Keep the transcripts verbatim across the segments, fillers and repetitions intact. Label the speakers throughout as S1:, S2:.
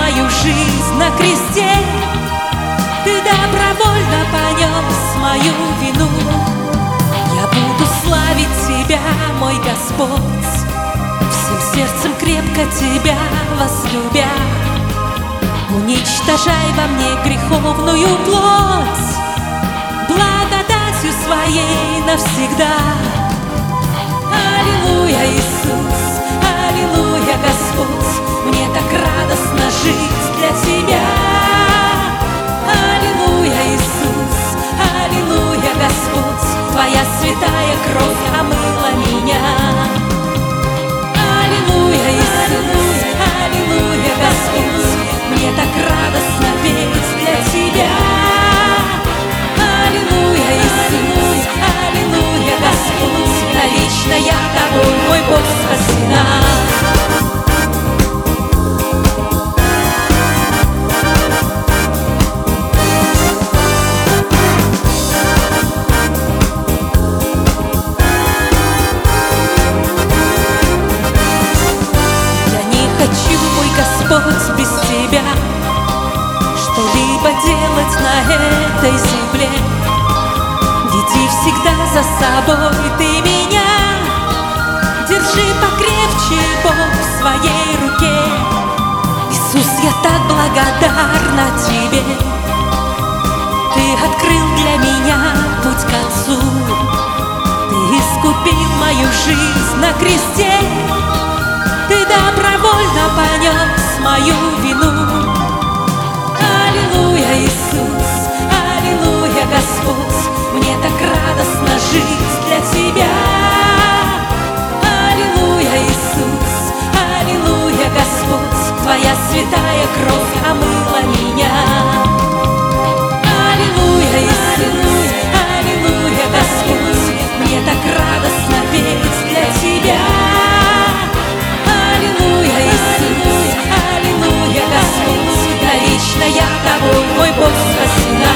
S1: мою жизнь на кресте. Ты добровольно понес мою вину. Я буду славить Тебя, мой Господь, всем сердцем крепко Тебя возлюбя. Уничтожай во мне греховную плоть благодатью Своей навсегда. Аллилуйя, Иисус, аллилуйя, Господь, мне так радостно жить для Тебя. Аллилуйя, Иисус, аллилуйя, Господь, Твоя святая кровь омыла меня. Аллилуйя, Иисус, аллилуйя, Господь, мне так радостно петь для Тебя. Аллилуйя, Иисус, аллилуйя, Господь, навечно я Тобой, мой Бог, спасена. Господь, без Тебя что-либо делать на этой земле. Веди всегда за собой Ты меня, держи покрепче, Бог, в своей руке. Иисус, я так благодарна Тебе. Ты открыл для меня путь к Отцу. Ты искупил мою жизнь на кресте. Ты добровольно понес мою вину. Аллилуйя, Иисус, аллилуйя, Господь, мне так радостно жить для Тебя. Аллилуйя, Иисус, аллилуйя, Господь, Твоя святая кровь омыла меня. Аллилуйя, Иисус, аллилуйя, Господь, мне так радостно петь для Тебя. Навечно я Тобой, мой Бог, спасена.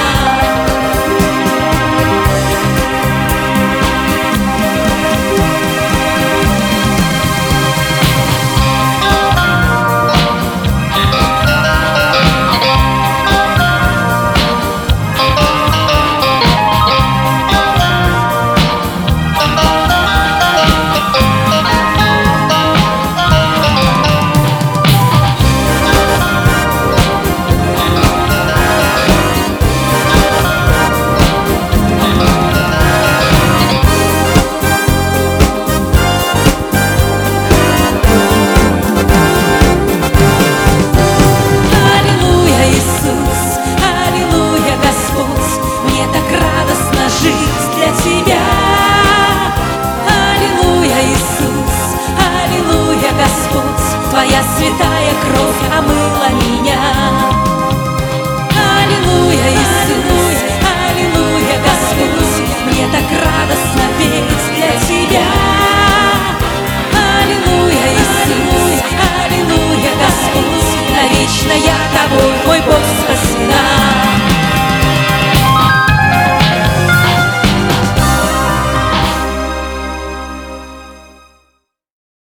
S1: Твоя святая кровь омыла меня.